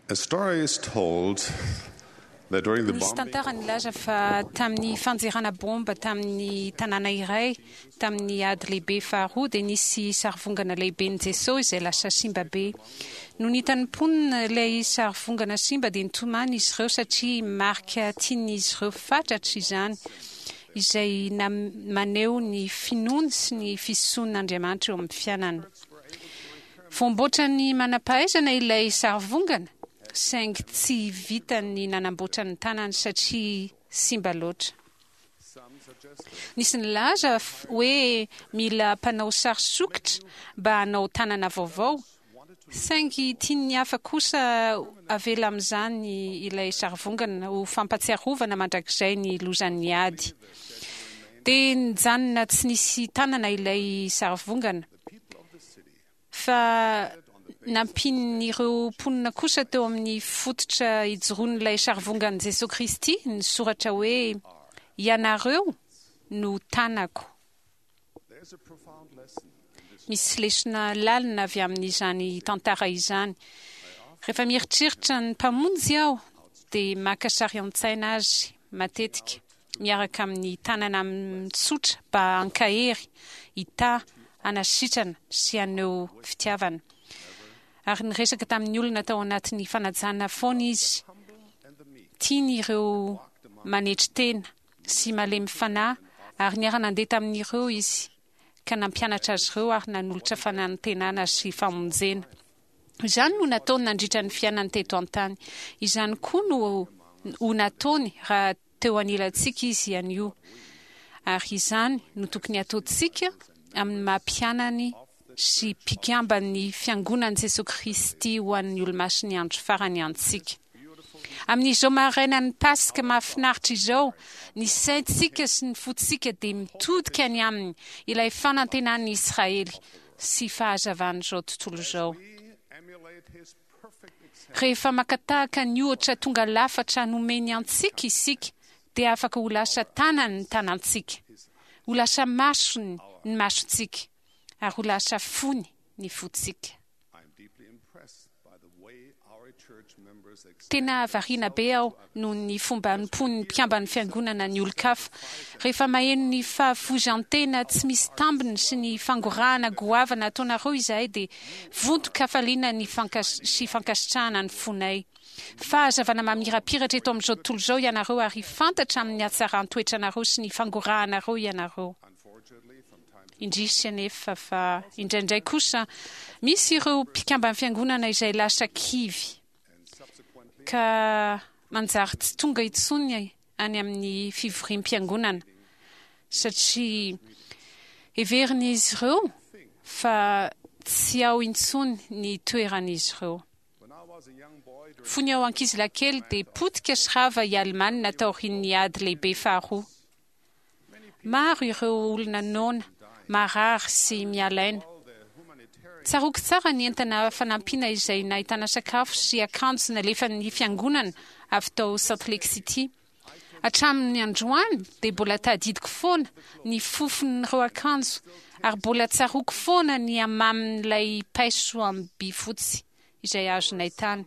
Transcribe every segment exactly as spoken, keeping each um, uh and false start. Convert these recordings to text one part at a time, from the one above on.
A story is told that during the Nisy bombing tantara nilaza fa tamin'ny fanjerana bomba tamin'ny tanàna iray tamin'ny ady lehibe faharoa dia nisy sarivongana lehiben'i Jesosy izay lasa simba be. No nitan'ny mponina ilay sarivongana simba dia nitomany izy ireo satria marika tian'izy ireo fatratra izany izay nam- maneho ny finoana sy ny fisoan'Andriamanitra eo amin'ny fiainana. Voamboatra ny manam-pahaizana ilay sarivongana saingy tsy vita ny nanamboatra ny tanany satria simba loatra. Nisy nilaza f- hoe mila mpanao sary sokitra mba hanao tanana vaovao, saingy tiany hafa kosa avela amin'izany ilay sarivongana ho fampatsiarovana mandrakizay ny lozan'ny ady. Dia nijanona tsy nisy tanana ilay sarivongana, fa nampin'ireo mponina kosa teo amin'ny fototra ijoroan'ilay sarivongana Jesosy Kristy ny soratra hoe ianareo no tanako. Misy lesona lalina avy amin'izany tantara izany. Rehefa mieritreritra ny mpamonjy aho dia maka sary an-tsaina azy matetika miaraka amin'ny tanana mitsotra mba hankahery, hita, hanasitrana sy haneho fitiavana. Ary niresaka tamin'ny olona tao anatin'ny fanajana foana izy. Tiany ireo manetry tena sy malemy fanahy ary niara nandeha tamin'ireo izy ka nampianatra azy ireo ary nanolotra fanantenana sy famonjena. Izany no nataony nandritra ny fiainany teto an-tany. Izany koa no ho nataony raha teo anilantsika izy ihany io. Ary izany no tokony ataontsika amin'ny maha-pianany sy mpikambany fiangonan'i Jesosy Kristy ho an'ny olo-masiny andro farany antsika. Amin'izao marainan'ny Pasika mahafinaritra izao, ny saintsika sy ny fotsika dia mitodika ny aminy ilay fanantenan'ny Israely sy fahazavan'izao tontolo izao. Rehefa makatahaka ny ohatra tonga lafatra nomeny antsika isika, dia afaka ho lasa tanany ny tanantsika, ho lasa masony ny masontsika, ary ho lasa fony ny fotsika. Tena variana be aho noho ny fomba nipon'ny mpiamban'ny fiangonana ny olo-kafa rehefa maheno ny fahavozan-tena tsy misy tambiny sy ny fangorahana goavana ataonareo izahay dia vonto-kafaliana ny fankas- sy fankasitrahana ny fonay. Fahazavana mamirapiratra eto amin'izao tontolo izao ianareo ary fantatra amin'ny hatsaran-toetranareo sy ny fangorahanareo ianareo. Indrisy anefa fa indraindray kosa misy ireo mpikambany fiangonana izay lasa kivy ka manjary tsy tonga intsony any amin'ny fivoriam-piangonana satria heverin'izy ireo fa tsy ao intsony ny toeran'izy ireo. Fony ao ankizilakely dia potika sy rava i Alemana taorian'ny ady lehibe faharoa. Maro ireo olona noana, marary sy mialaina. Tsaroako tsara ny entana fanampiana izay nahitana sakafo sy akanjo nalefan'ny fiangonana avy tao Salt Lake City. Hatramin'ny androany dia mbola tadidiko foana ny fofon'ireo akanjo ary mbola tsaroako foana ny amamin'ilay paiso amin'ny by fotsy izay azo nahitana.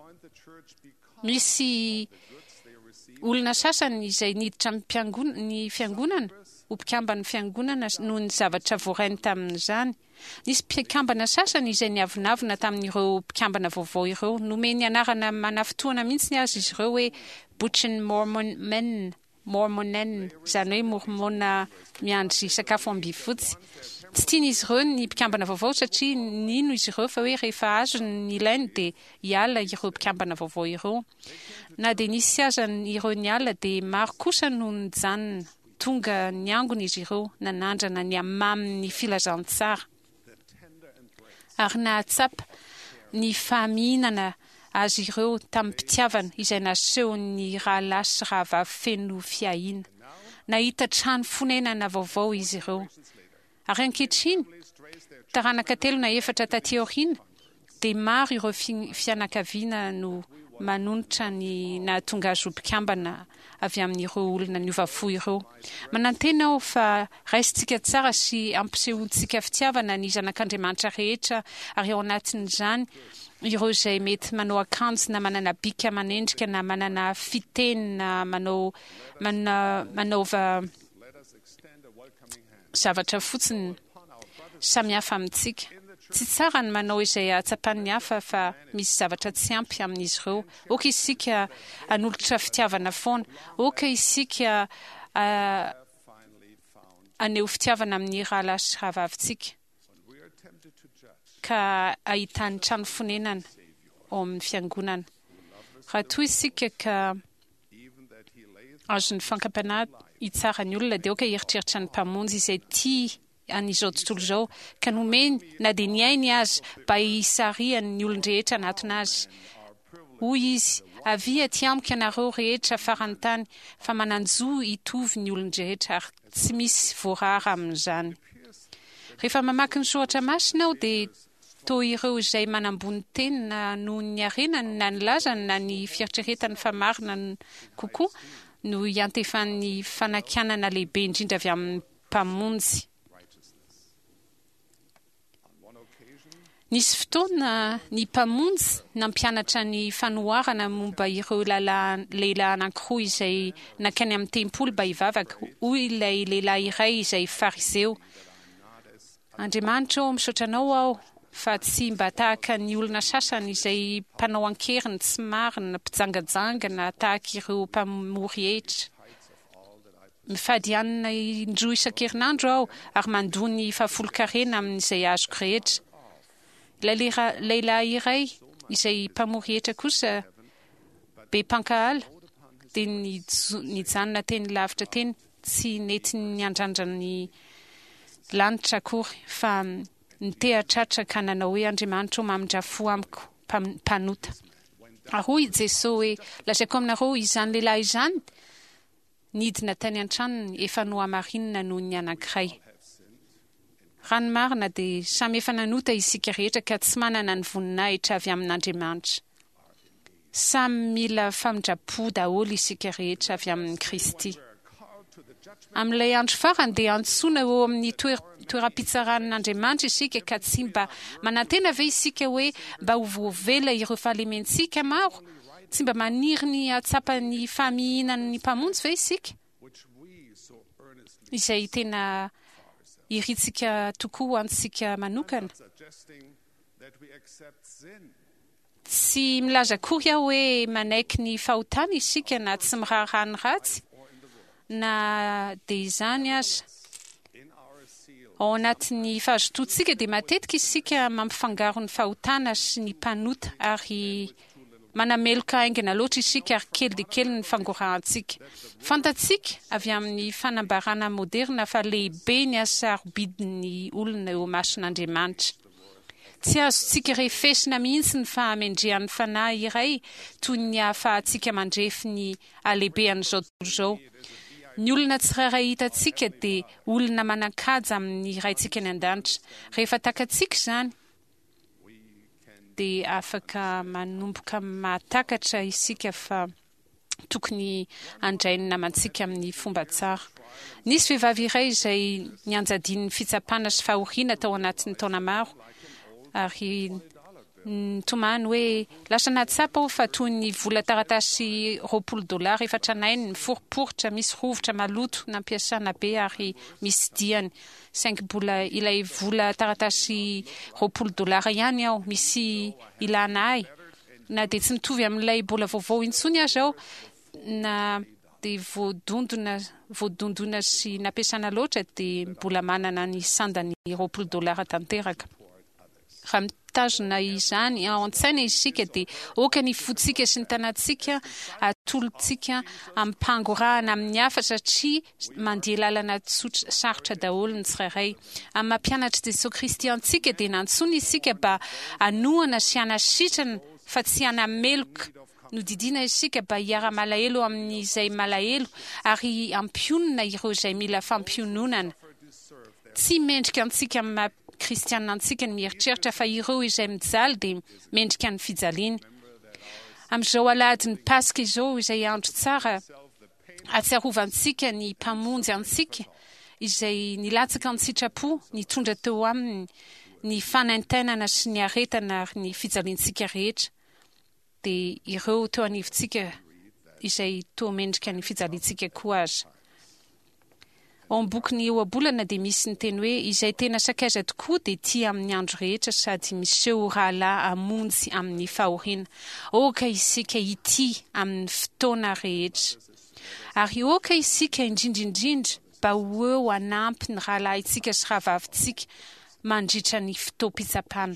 Misy olona sasany izay niditra amin'ny mpiangon- ny fiangonana ho mpikambana fiangonana noho ny zavatra voarainy tamin'izany. Nisy mpikambana sasany izay niavonavona tamin'ireo mpikambana vaovao ireo nomeny anarana manafitoana mihitsy azy izy ireo hoe Butchen Mormon Men, Mormonen, izany hoe mormona miandry sakafo amby fotsy. Tsy tian'izy ireo ny mpikambana vaovao satria nino izy ireo fa hoe rehefa azo ny ilainy dia hiala ireo mpikambana vaovao ireo. Na dia nisy azany ireo ny ala dia maro kosa no nijanona tonga niangona izy ireo nanandrana ny amamin'ny filazantsara. Ary nahatsapa ny fahamihinana azy ireo tamin'ny mpitiavana izay nasehon'ny rahalahy sy rahavavy feno fiahiana. Nahita trano fonenana vaovao izy ireo. Ary ankehitriny, taranaka telo na efatra taty aoriana, dia maro ireo fi- fianakaviana no manonitra ny nahatonga azy ho mpikambana avy amin'ireo olona niovafo ireo. Manantena aho fa raisintsika tsara sy ampisehoantsika fitiavana ny zanak'Andriamanitra rehetra ary ao anatin'izany ireo izay mety manao akanjo na manana bika aman'endrika na manana fiteny na manao mana, manaova zavatra fotsiny samihafa amintsika. Tsy tsara ny manao izay atsapan'ny hafa fa misy zavatra tsy ampy amin'izy ireo. Oka isika hanolotra fitiavana foana. Oka isika uh, aneho fitiavana amin'ny rahala sy rahavavintsika. Ka ahitany trano fonenana ao amin'ny fiangonana. Raha toy isika ka azo ny fankapana itsara ny olona dia oka eritreritra ny mpamonjy izay tia an'izao tontolo izao ka nomeny na dia ny ainy azy mba hisariany ny olon-drehetra anatona azy. Hoy izy, avia ty amiko ianareo rehetra farany tany fa mananjo hitovy ny olon-drehetra ary tsy misy voarara amin'izany. Rehefa mamaky ny soratra masina aho dia toa ireo izay manambony tenina no ny arenany na ny lazany na ny fieritreretany fa marina kokoa no iantefan'ny fanakianana lehibe indrindra avy amin'ny mpamonjy. Nisy fotoana ny mpamonjy nampianatra ny fanoharana momba ireo lehilahy anankiroa izay nakany amin'ny tempoly mba hivavaka. Hoy ilay lehilahy iray izay fariseo, Andriamanitra ao misaotra anao aho fa tsy mba tahaka ny olona sasany izay mpanao ankeriny tsy marina, mpijangajangana tahaka ireo mpamory hevitra. Mifady hanina indroa isan-kerinandro aho ary mandony fahafolo-karena amin'izay azoko rehetra. Ilay lehilahy iray izay mpamory hevitra kosa be mpankahala dia nijanona teny lavitra teny tsy nety ny andrandrana ny lanitra akory fa nitehatratra ka nanao hoe Andriamanitra mamindra-fo amiko mpanota. Ary hoy Jesosy hoe lazaiko aminareo izany lehilahy izany nidina tany an-tranony efa nohamarinina noho ny anankiray. Raha ny marina dia samy efa nanota isika rehetra ka tsy manana ny voninahitra avy amin'Andriamanitra. Samy mila famindra-po daholo isika rehetra avy amin'ny Kristy. Amin'ilay andro farany dia antsoina eo amin'ny toeram-pitsaran'Andriamanitra isika ka tsy mba manantena ve isika hoe mba ho voavela ireo fahalementsika maro, tsy mba maniry ny atsapany fahamihinan'ny mpamonjy ve isika? Izay tena iritsika tokoa antsika manokana. Tsy milaza kory aho hoe manaiky ny fahotana isika na tsy miraharaha ny ratsy na dia izany aza. Ao anatin'ny fahazotoantsika dia matetika isika mampifangaro ny fahotana sy ny mpanota ary manameloka aingana loatra isika ary kely dia kely ny fangorahantsika. Fantatsika avy amin'ny fanambarana moderna fa lehibe ny asarobidin'ny olona eo mason'Andriamanitra. Tsy azontsika refesina mihitsy ny fahamendrehan'ny fanahy iray toy ny ahafahantsika mandrefy ny alehibehan'izao tontolo izao. Ny olona tsirairay hitantsika dia olona manan-kaja amin'ny raintsika ny an-danitra. Rehefa takatsika izany dia afaka manomboka mahatakatra isika fa tokony andrainy namantsika amin'ny fomba tsara. Nisy vehivavy iray izay nianjadian'ny fitsapana sy fahoriana tao anatin'ny taona maro ary nitomany hoe lasa nahatsapa aho fa toy ny vola taratasy roapolo dolara efa tranainy miforiporitra misy rovotra maloto nampiasana be ary misy diany. Saingy bola ilay vola taratasy roapolo dolara ihany aho misy ilana ahy na dia tsy mitovy amin'ilay bola vaovao intsony azy aho na dia voadondona voadondona sy nampiasana loatra dia mbola manana ny sandany roapolo dolara tanteraka. Raha mitazona izany ao an-tsaina isika dia oka ny fotsika sy ny tanantsika atolontsika ampangorahana amin'ny hafa satria mandeha lalana tsotra sarotra daholo ny tsirairay. Amin'ny mampianatra Jesosy Kristy antsika dia nantsona isika mba hanohana sy hanasitrana fa tsy hanameloka. Nodidiana isika mba hiara-malahelo amin'izay malahelo ary ampionana ireo izay mila fampiononana. Tsy mendrika antsika amin'ny kristianina antsika ny mieritreritra fa ireo izay mijaly dia mendrika ny fijaliana. Amin'izao aladin'ny Paska izao izay andro tsara atsiarovantsika ny mpamonjy antsika izay nilatsaka ny sitrapo nitondra teo aminy ny fanaintainana sy ny aretana ary ny fijaliantsika rehetra dia ireo teo anivontsika izay toa mendrika ny fijaliantsika koa azy. Ao amin'ny boky eo abolana dia misy ny teny hoe izay tena sakaiza tokoa dia tia amin'ny andro rehetra sady miseho rahalahy hamonjy amin'ny fahoriana. Oka isika ity amin'ny fotoana rehetra. Ary oka isika indrindraindrindra mba ho eo hanampy ny rahalahintsika sy rahavavintsika mandritra ny fotoam-pitsapana.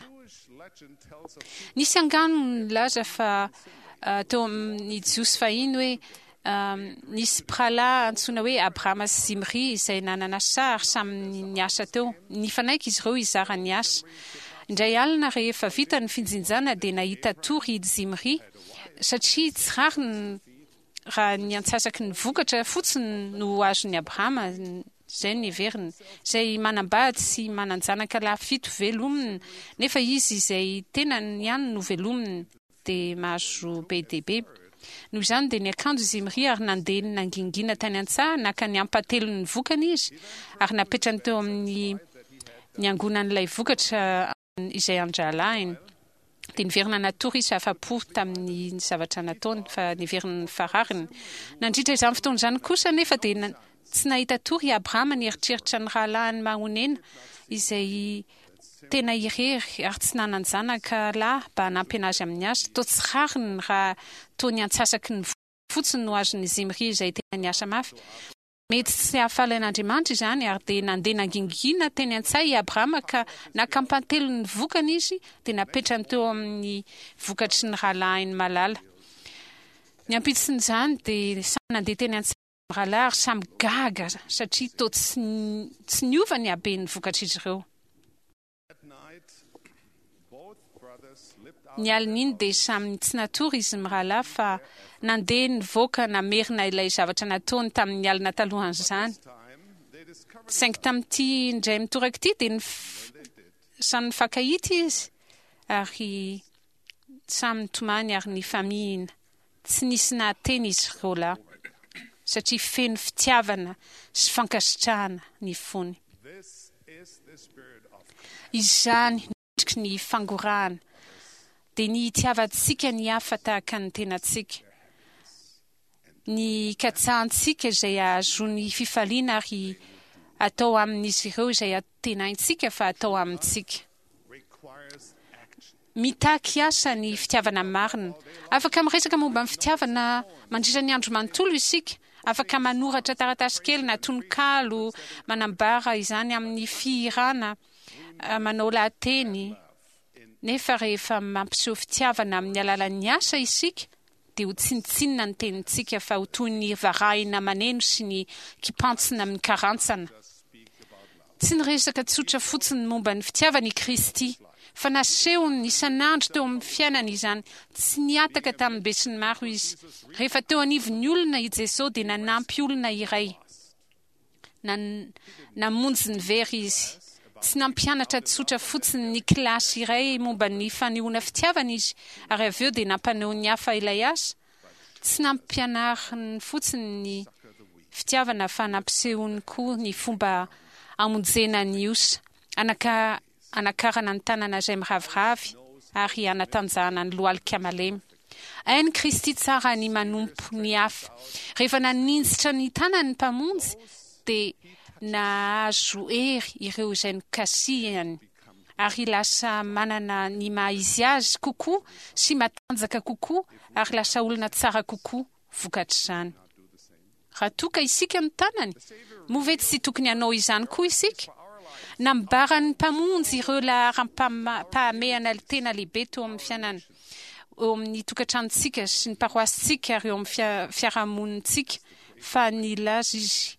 Nisy angano nilaza fa uh, teo amin'ny jiosy fahiny hoe um, nisy mpirahalahy antsoina hoe Abrahama sy Zimri izay nanana sary samy niasa teo. Nifanaiky izy ireo hizara ny asa. Indray alina rehefa vita ny finjinjana dia nahita tory izy Zimri satria tsy rariny raha ny antsasaky ny vokatra fotsiny no azony Abrahama izay ny veriny izay manambady sy mananjanaka lahy fito velominy nefa izy izay tena ny ihany no velominy dia mahazo be dia be. Noho izany dia niakanjo Zimri ary nandeha nangingina tany an-tsaha naka ny ampatelo ny vokany izy ary napetrany teo amin'ny niangonan'ilay vokatra izay andralahiny. Dia niverina natory izy afa-po tamin'ny zavatra nataony fa niveriny farariny. Nandritra izany fotoana izany kosa nefa dia tsy nahita tory Abrahama nieritreritra ny rahalahiny mahonena izay tena irery ary tsy nananjanaka lahy mba hanampy anazy amin'ny asa. Toa tsy rariny raha toa ny antsasaky ny fotsiny no azony Zimri izay tena niasa mafy. Mety tsy hahafalan'Andriamanitra izany ary dia nandeha nangingina teny an-tsaha i Abrahama ka nakampantelo ny vokany izy dia napetrany teo amin'ny vokatry ny rahalahiny malala. Ny ampitsin'izany dia samy nandeha teny an-tsaha ny rahalahy ary samy gaga satria toa tsy, tsy niova ny haben'ny vokatra izy ireo. Ny alina iny dia samy tsy natory izy mirahalahy fa nandeha nivoaka namerina ilay zavatra nataony tamin'ny alina talohan'izany. Saingy tamin'ity indray mitoraka ity dia samy nifankahita izy ary samy nitomany ary ny famihina. Tsy nisy nahateny izy ireo lahy satria feno fitiavana sy fankasitrahana ny fony. Izany nendriky ny fangorahana dia ny itiavantsika ny hafa tahaka ny tenantsika. Ny katsahantsika izay ahazo ny fifaliana ary atao amin'izy ireo izay tenaintsika fa atao amintsika. Mitaky asa ny fitiavana marina. Afaka miresaka momba ny fitiavana mandritra ny andro manontolo isika. Afaka manoratra taratasy kely na tononkalo manambara izany amin'ny fihirana, manao lahateny. Nefa rehefa mampiseho fitiavana amin'ny alalan'ny asa isika dia ho tsinitsinina ny tenintsika fa ho toy ny varahina maneno sy ny kipantsina amin'ny karantsana. Tsy niresaka tsotra fotsiny momba ny fitiavany Kristy fa nasehony isan'andro teo amin'ny fiainana izany. Tsy niataka tamin'ny be sy ny maro izy. Rehefa teo anivon'ny olona i Jesosy dia nanampy olona iray. Nan, namonjy ny very izy. Tsy nampianatra tsotra fotsiny ny kilasy iray momba ny fanehoana fitiavana izy ary avy eo dia nampaneho ny hafa ilay asa. Tsy nampianariny fotsiny ny fitiavana fa nampisehony koa ny fomba amonjena ny osa, anaka anakarana ny tanana izay miraviravy ary anatanjahana ny lohalika malemy. Hainy Kristy tsara ny manompo ny hafa. Rehefa naninjitra ny tanany mpamonjy dia nahazo hery ireo izay nikasihany ary lasa manana ny maha-izy azy kokoa sy matanjaka kokoa ary lasa olona tsara kokoa vokatr'izany. Raha toka isika ny tanany, moa ve tsy tokony hanao izany koa isika? Nambarany mpamonjy ireo laharam-pahamehana tena lehibe teo amin'ny fiainana, eo amin'ny tokantranontsika sy ny paroasintsika ary eo amin'ny fiarahamonintsika fa nilaza izy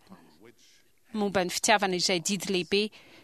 momba ny fitiavana izay didy lehibe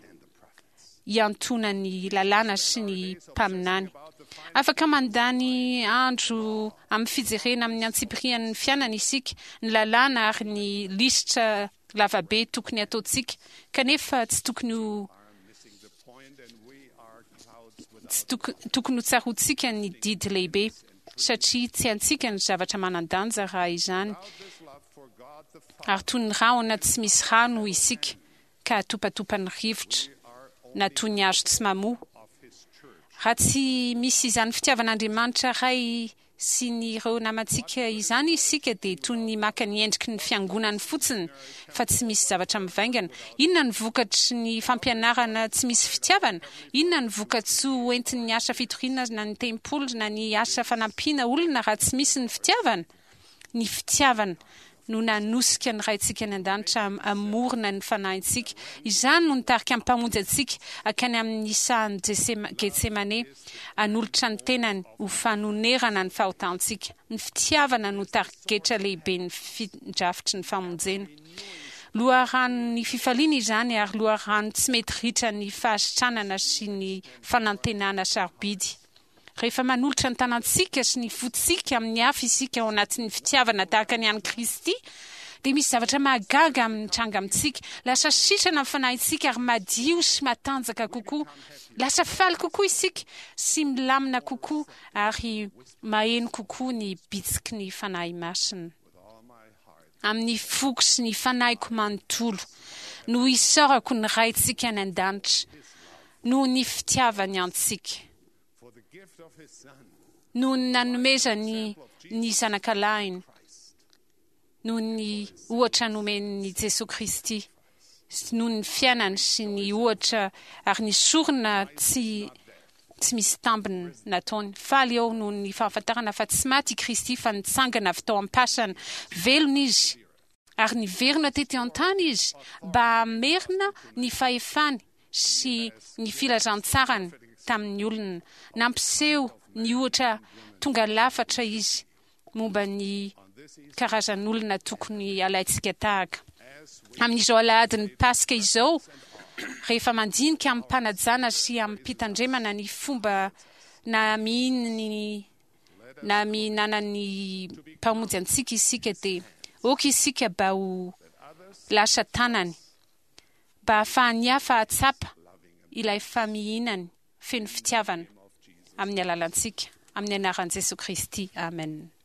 hiantona ny lalàna sy ny mpaminany. Afaka mandany andro amin'ny fijerena amin'ny antsipirian'ny fiainana isika, ny lalàna ary ny lisitra lavabe tokony ataontsika, kanefa tsy tokony ho tsy tokony ho tsaroantsika ny didy lehibe. satria tsy antsika ny zavatra manan-danja raha izany. Ary toy ny rahona tsy misy rano isika ka topatopany rivotra na toy ny hazo tsy mamoa. Raha tsy misy izany fitiavan'Andriamanitra ray sy ny ireo namantsika izany isika dia toy ny maka ny endriky ny fiangonany fotsiny fa tsy misy zavatra mivaingana. Inona ny vokatry ny fampianarana tsy misy fitiavana? Inona ny vokatry hoentin'ny asa fitoriana na ny tempolo na ny asa fanampiana olona raha tsy misy ny fitiavana? Ny fitiavana no nanosika ny raintsika ny an-danitra amorona ny fanahintsika. Izany no nitarika amin'ny mpamonjy antsika akany amin'ny sahan'ny Getsemane hanolotra ny tenany ho fanonerana ny fahotantsika. Ny fitiavana no targetra lehibe ny findrafitry ny famonjena. Loharano ny fifaliana izany ary loharano tsy mety ritra ny fahasitranana sy ny fanantenana sarobidy. Rehefa manolotra ny tanantsika sy ny fotsika amin'ny hafa isika ao anatin'ny fitiavana tahaka ny an'i Kristy, dia misy zavatra mahagaga amin'ny tranga amintsika. Lasa sitrana amin'ny fanahintsika ary madio sy matanjaka kokoa. Lasa faly kokoa isika sy milamina kokoa ary maheno kokoa ny bitsiky ny fanahy masina. Amin'ny foko sy ny fanahiko manontolo no isaorako ny raintsika ny an-danitra noho ny fitiavany antsika. Noho ny nanomezany ny zanakalahiny, noho ny ohatra nomen'ny Jesosy Kristy, noho ny fiainany sy ny ohatra ary ny sorona tsy tsy misy tambiny nataony. Faly eo noho ny fahafantarana fa tsy maty Kristy fa nitsangana avy tao am-pasana. Velona izy ary niverina tety an-tany izy mba hamerina ny fahefany sy ny filazantsarany tamin'ny olona. Nampiseho ny ohatra tonga lafatra izy momba ny karazan'olona tokony alaintsika tahaka. Amin'izao alahadin'ny Paska izao, rehefa mandinika amin'ny mpanajana sy amin'ny mpitandremana ny fomba na mihinany na mihinana ny mpamonjy antsika isika dia oka isika mba ho lasa tanany mba hahafahany hafa hatsapa ilay famihinany feno fitiavana amin'ny alalantsika, amin'ny anaran'i Jesosy Kristy. Amen.